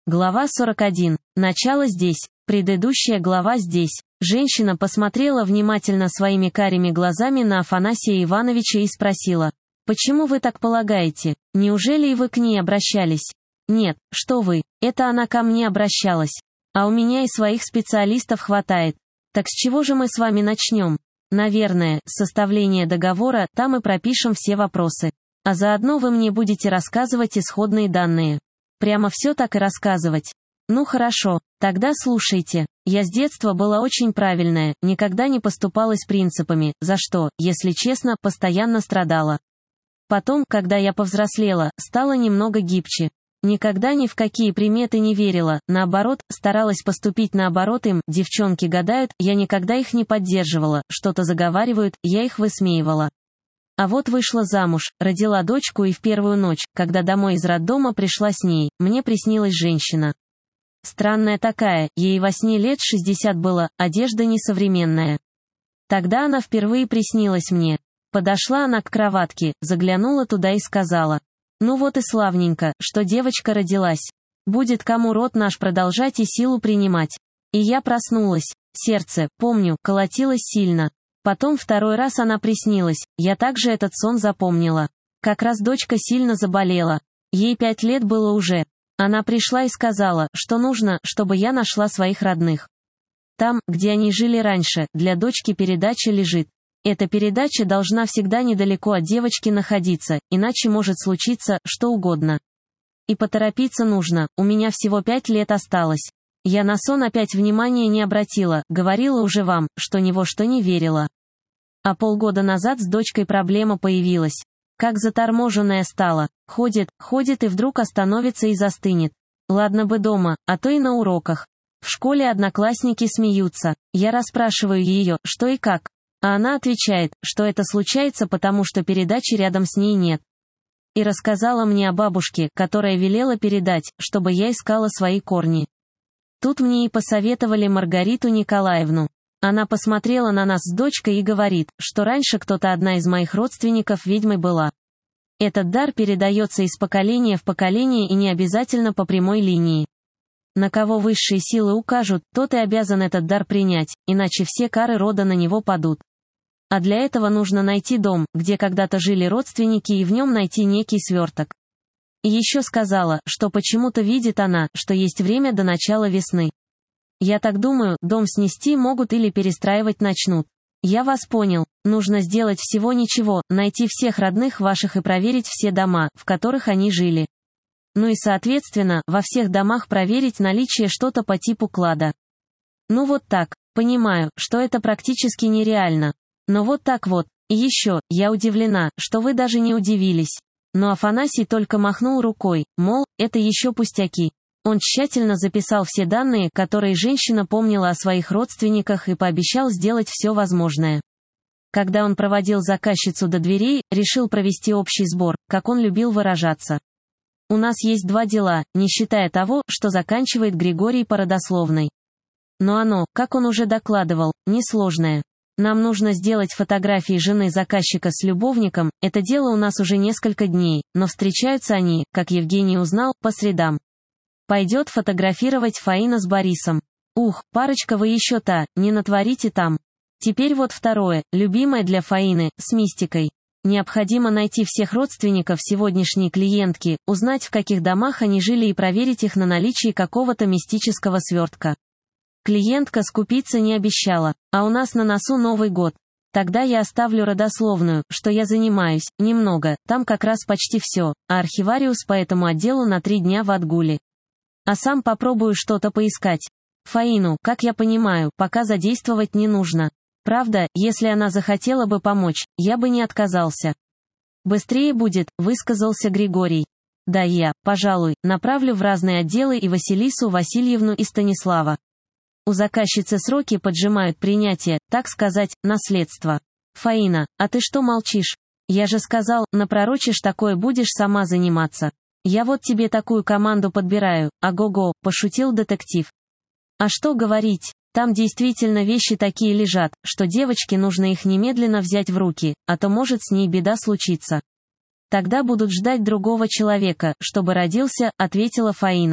Глава 41. Начало здесь. Предыдущая глава здесь. Женщина посмотрела внимательно своими карими глазами на Афанасия Ивановича и спросила: «Почему вы так полагаете? Неужели и вы к ней обращались?» «Нет, что вы, это она ко мне обращалась. А у меня и своих специалистов хватает. Так с чего же мы с вами начнем? Наверное, с составления договора, там и пропишем все вопросы. А заодно вы мне будете рассказывать исходные данные». Прямо все так и рассказывать. Ну хорошо, тогда слушайте. Я с детства была очень правильная, никогда не поступалась принципами, за что, если честно, постоянно страдала. Потом, когда я повзрослела, стала немного гибче. Никогда ни в какие приметы не верила, наоборот, старалась поступить наоборот им, девчонки гадают, я никогда их не поддерживала, что-то заговаривают, я их высмеивала. А вот вышла замуж, родила дочку и в первую ночь, когда домой из роддома пришла с ней, мне приснилась женщина. Странная такая, ей во сне лет 60 было, одежда несовременная. Тогда она впервые приснилась мне. Подошла она к кроватке, заглянула туда и сказала: «Ну вот и славненько, что девочка родилась. Будет кому род наш продолжать и силу принимать». И я проснулась. Сердце, помню, колотилось сильно. Потом второй раз она приснилась, я также этот сон запомнила. Как раз дочка сильно заболела. Ей 5 лет было уже. Она пришла и сказала, что нужно, чтобы я нашла своих родных. Там, где они жили раньше, для дочки передача лежит. Эта передача должна всегда недалеко от девочки находиться, иначе может случиться что угодно. И поторопиться нужно, у меня всего 5 лет осталось. Я на сон опять внимания не обратила, говорила уже вам, что ни во что не верила. А полгода назад с дочкой проблема появилась. Как заторможенная стала. Ходит и вдруг остановится и застынет. Ладно бы дома, а то и на уроках. В школе одноклассники смеются. Я расспрашиваю ее, что и как. А она отвечает, что это случается потому, что передачи рядом с ней нет. И рассказала мне о бабушке, которая велела передать, чтобы я искала свои корни. Тут мне и посоветовали Маргариту Николаевну. Она посмотрела на нас с дочкой и говорит, что раньше кто-то одна из моих родственников ведьмой была. Этот дар передается из поколения в поколение и не обязательно по прямой линии. На кого высшие силы укажут, тот и обязан этот дар принять, иначе все кары рода на него падут. А для этого нужно найти дом, где когда-то жили родственники, и в нем найти некий сверток. И еще сказала, что почему-то видит она, что есть время до начала весны. Я так думаю, дом снести могут или перестраивать начнут. Я вас понял, нужно сделать всего ничего, найти всех родных ваших и проверить все дома, в которых они жили. Ну и соответственно, во всех домах проверить наличие что-то по типу клада. Ну вот так, понимаю, что это практически нереально. Но вот так вот, и еще, я удивлена, что вы даже не удивились. Но Афанасий только махнул рукой, мол, это еще пустяки. Он тщательно записал все данные, которые женщина помнила о своих родственниках, и пообещал сделать все возможное. Когда он проводил заказчицу до дверей, решил провести общий сбор, как он любил выражаться. У нас есть 2 дела, не считая того, что заканчивает Григорий по родословной. Но оно, как он уже докладывал, несложное. Нам нужно сделать фотографии жены заказчика с любовником, это дело у нас уже несколько дней, но встречаются они, как Евгений узнал, по средам. Пойдет фотографировать Фаина с Борисом. Ух, парочка вы еще та, не натворите там. Теперь вот второе, любимое для Фаины, с мистикой. Необходимо найти всех родственников сегодняшней клиентки, узнать, в каких домах они жили и проверить их на наличие какого-то мистического свертка. Клиентка скупиться не обещала, а у нас на носу Новый год. Тогда я оставлю родословную, что я занимаюсь, немного, там как раз почти все, а архивариус по этому отделу на 3 дня в отгуле. А сам попробую что-то поискать. Фаину, как я понимаю, пока задействовать не нужно. Правда, если она захотела бы помочь, я бы не отказался. Быстрее будет, высказался Григорий. Да я, пожалуй, направлю в разные отделы и Василису Васильевну и Станислава. У заказчицы сроки поджимают принятие, так сказать, наследства. Фаина, а ты что молчишь? Я же сказал, напророчишь такое будешь сама заниматься. Я вот тебе такую команду подбираю, ого-го, пошутил детектив. А что говорить, там действительно вещи такие лежат, что девочке нужно их немедленно взять в руки, а то может с ней беда случиться. Тогда будут ждать другого человека, чтобы родился, ответила Фаина.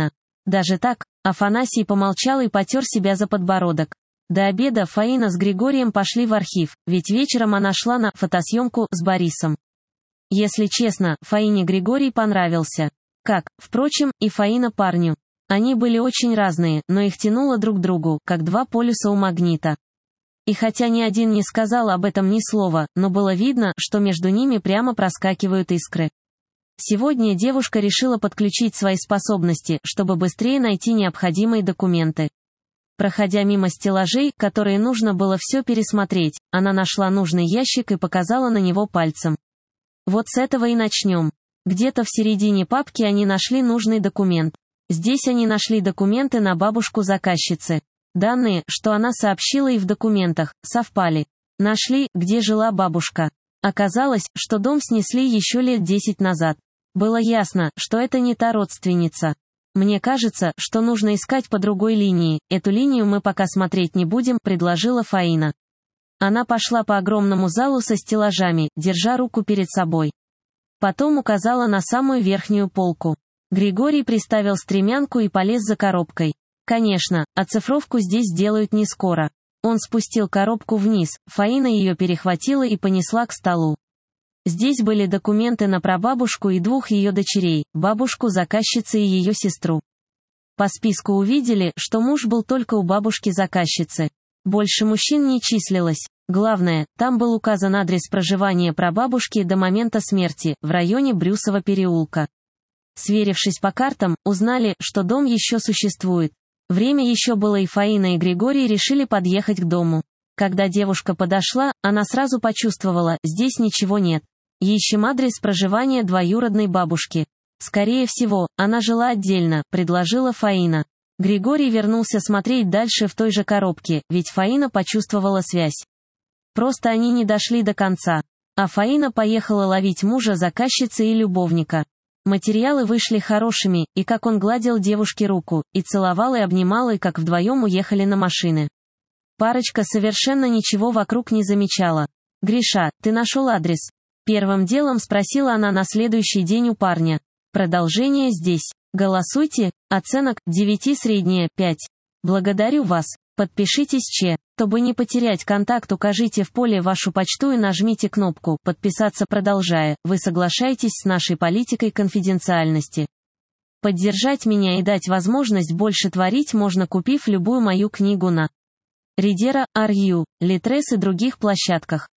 Даже так? Афанасий помолчал и потер себя за подбородок. До обеда Фаина с Григорием пошли в архив, ведь вечером она шла на фотосъемку с Борисом. Если честно, Фаине Григорий понравился. Как, впрочем, и Фаина парню. Они были очень разные, но их тянуло друг к другу, как два полюса у магнита. И хотя ни один не сказал об этом ни слова, но было видно, что между ними прямо проскакивают искры. Сегодня девушка решила подключить свои способности, чтобы быстрее найти необходимые документы. Проходя мимо стеллажей, которые нужно было все пересмотреть, она нашла нужный ящик и показала на него пальцем. Вот с этого и начнем. Где-то в середине папки они нашли нужный документ. Здесь они нашли документы на бабушку заказчицы. Данные, что она сообщила и в документах, совпали. Нашли, где жила бабушка. Оказалось, что дом снесли еще лет 10 назад. Было ясно, что это не та родственница. Мне кажется, что нужно искать по другой линии, эту линию мы пока смотреть не будем, предложила Фаина. Она пошла по огромному залу со стеллажами, держа руку перед собой. Потом указала на самую верхнюю полку. Григорий приставил стремянку и полез за коробкой. Конечно, оцифровку здесь сделают не скоро. Он спустил коробку вниз, Фаина ее перехватила и понесла к столу. Здесь были документы на прабабушку и двух ее дочерей, бабушку заказчицы и ее сестру. По списку увидели, что муж был только у бабушки-заказчицы. Больше мужчин не числилось. Главное, там был указан адрес проживания прабабушки до момента смерти, в районе Брюсова переулка. Сверившись по картам, узнали, что дом еще существует. Время еще было, и Фаина и Григорий решили подъехать к дому. Когда девушка подошла, она сразу почувствовала, здесь ничего нет. Ищем адрес проживания двоюродной бабушки. Скорее всего, она жила отдельно, предложила Фаина. Григорий вернулся смотреть дальше в той же коробке, ведь Фаина почувствовала связь. Просто они не дошли до конца. А Фаина поехала ловить мужа заказчицы и любовника. Материалы вышли хорошими, и как он гладил девушке руку, и целовал и обнимал, и как вдвоем уехали на машины. Парочка совершенно ничего вокруг не замечала. «Гриша, ты нашел адрес?» Первым делом спросила она на следующий день у парня. Продолжение здесь. Голосуйте. Оценок 9 средняя 5. Благодарю вас. Подпишитесь чтобы не потерять контакт, укажите в поле вашу почту и нажмите кнопку «Подписаться», продолжая. Вы соглашаетесь с нашей политикой конфиденциальности. Поддержать меня и дать возможность больше творить можно, купив любую мою книгу на Readera, RU, Litres и других площадках.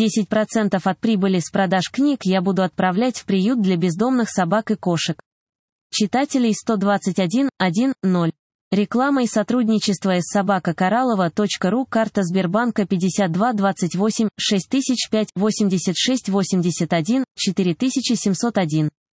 10% от прибыли с продаж книг я буду отправлять в приют для бездомных собак и кошек. Читателей 121-1-0. Реклама и сотрудничество с собакакоралова.ру. Карта Сбербанка 52 28 6005 86 81 4701.